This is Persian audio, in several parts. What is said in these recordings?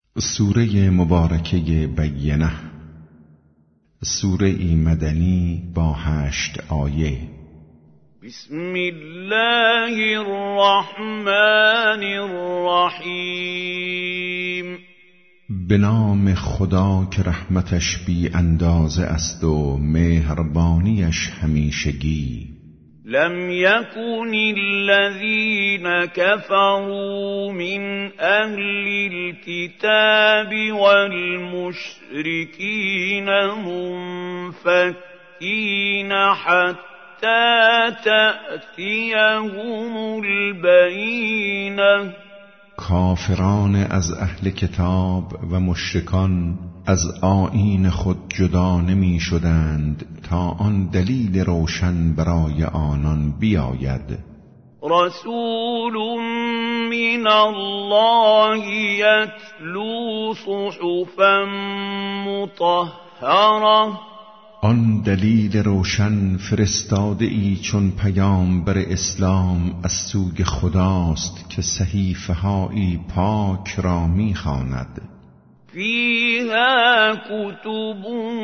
سوره مبارکه بینه، سوره مدنی با 8 آیه. بسم الله الرحمن الرحیم. به نام خدا که رحمتش بی اندازه است و مهربانیش همیشگی. لم يكن الذين كفروا من أهل الكتاب والمشركين منفكين حتى تأتيهم البينة. کافران از اهل کتاب و مشرکان از آیین خود جدا نمی شدند تا آن دلیل روشن برای آنان بیاید. رسول من الله یتلو صحفا مطهره. آن دلیل روشن فرستاده ای چون پیامبر اسلام از سوی خداست که صحیفه هایی پاک را می‌خواند. فیها کتب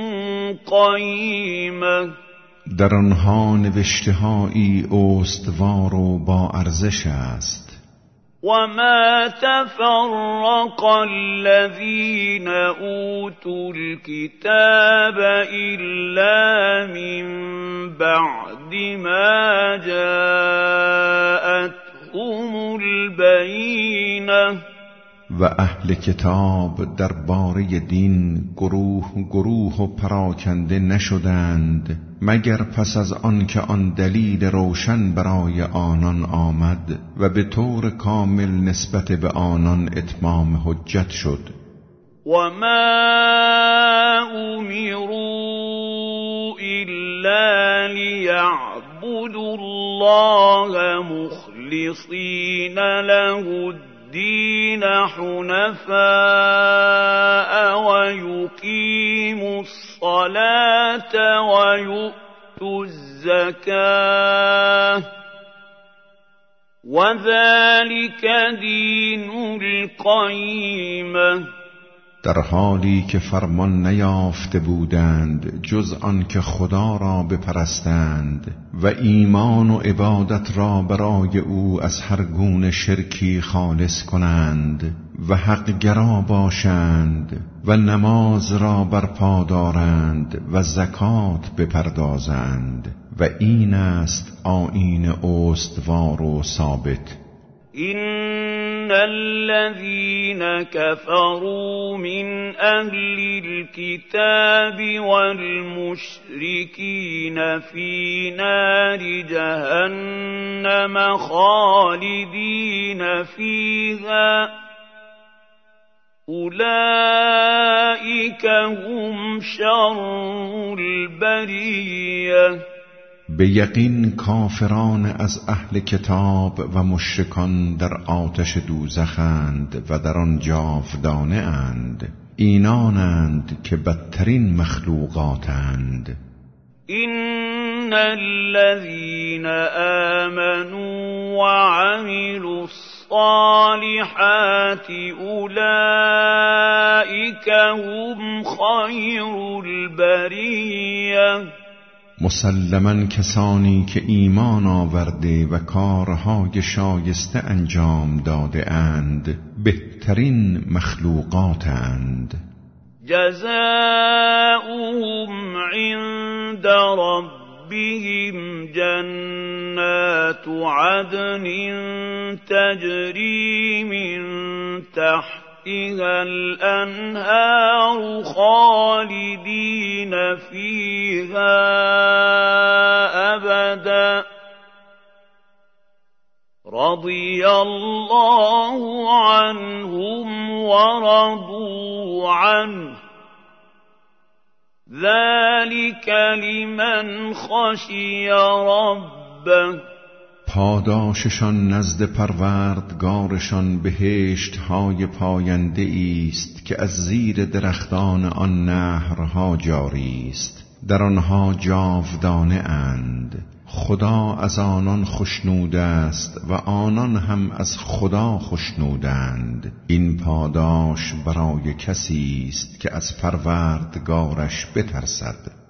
قیمه. در آنها نوشته هایی استوار و با ارزش است. وما تفرق الذين اوتوا الكتاب الا من بعد ما جاءتهم البينة. و اهل کتاب درباره دین گروه و پراکنده نشدند مگر پس از آن که آن دلیل روشن برای آنان آمد و به طور کامل نسبت به آنان اتمام حجت شد. وما امروا الا لیعبدوا الله مخلصین له الدين حنفاء ويقيموا الصلاة ويؤتوا الزكاة وذلك دين القيمة. در حالی که فرمان نیافته بودند جز آن که خدا را بپرستند و ایمان و عبادت را برای او از هر گونه شرکی خالص کنند و حق گرا باشند و نماز را برپا دارند و زکات بپردازند و این است آیین استوار و ثابت. إن الذين كفروا من أهل الكتاب والمشركين في نار جهنم خالدين فيها أولئك هم شر البرية. به یقین کافران از اهل کتاب و مشرکان در آتش دوزخند و در آن جاودانه اند. اینانند که بدترین مخلوقاتند. إن الذين آمنوا وعملوا الصالحات أولئك هم خير البرية. مسلماً کسانی که ایمان آورده و کارهای شایسته انجام داده اند بهترین مخلوقاتند. جزاؤهم عند ربهم جنات عدن تجری من تحتها الأنهار خالدين فيها أبدا رضي الله عنهم ورضوا عنه ذلك لمن خشي ربه. پاداششان نزد پروردگارشان بهشت های پاینده است که از زیر درختان آن نهرها جاری است، در آنها جاودانه اند. خدا از آنان خوشنود است و آنان هم از خدا خوشنودند. این پاداش برای کسی است که از پروردگارش بترسد.